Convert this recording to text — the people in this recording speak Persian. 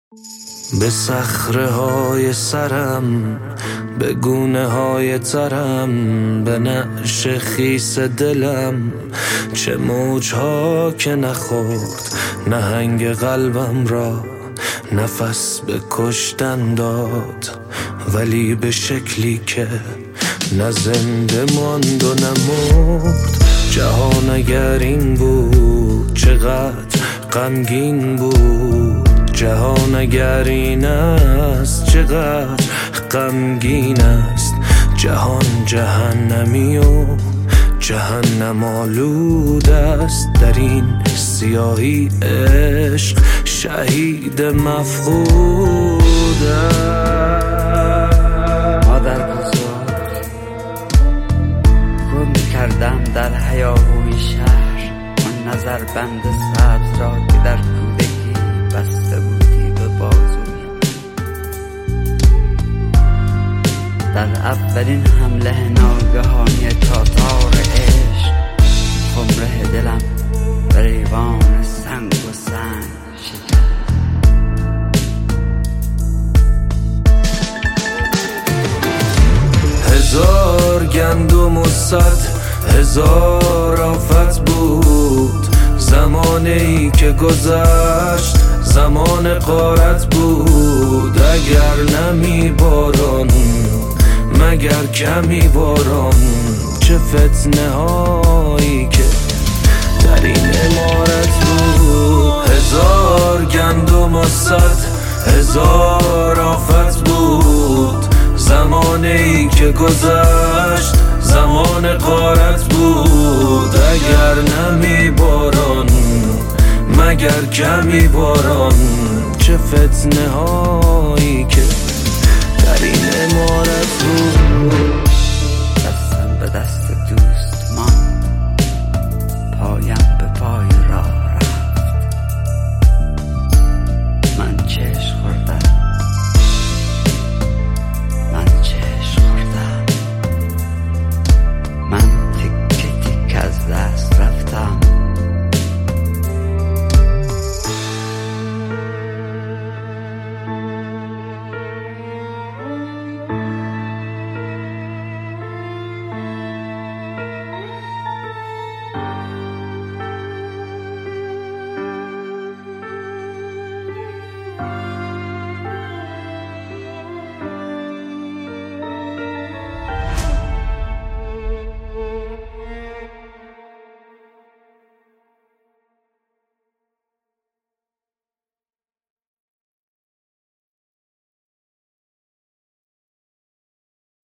به صخره های سرم، به گونه های ترم، به نعش خیس دلم، چه موجها که نخورد نهنگ قلبم را نفس به کشتن داد، ولی به شکلی که نه زنده ماند و نمرد. جهان اگر این بود چقدر غمگین بود، جهان اگر این است چقدر غمگین است. جهان جهنمی و جهنم آلود است، در این سیاهی عشق شهید مفقود است. مادر بزرگ گم کردم در هیاهوی شهر، آن نظر بند سبز را که در کودکی بسته بودی به بازویم. در اولین حمله ناگهانی تاتار عشق، خمره دلم به ریوان سنگ و سنگ شکست. هزار گندم و 100 هزار آفت بود، زمانی که گذشت زمان غارت بود. اگر نمی باران مگر کمی باران، چه فتنه هایی که در این عمارت بود. هزار گندم و 100 هزار آفت بود، زمانی که گذشت زمان غارت بود. اگر نمی باران مگر کمی باران، چه فتنه هایی که در این عمارت بود.